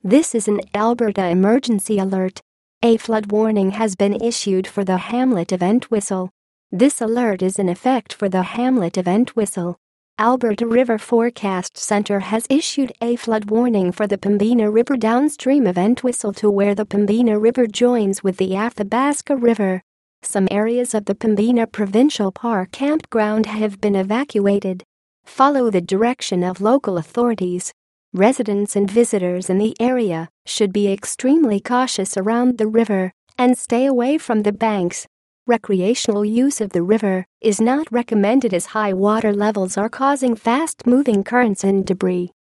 This is an Alberta emergency alert. A flood warning has been issued for the hamlet of Entwistle. This alert is in effect for the hamlet of Entwistle. Alberta River Forecast Centre has issued a flood warning for the Pembina River downstream of Entwistle to where the Pembina River joins with the Athabasca River. Some areas of the Pembina Provincial Park campground have been evacuated. Follow the direction of local authorities. Residents and visitors in the area should be extremely cautious around the river and stay away from the banks. Recreational use of the river is not recommended as high water levels are causing fast-moving currents and debris.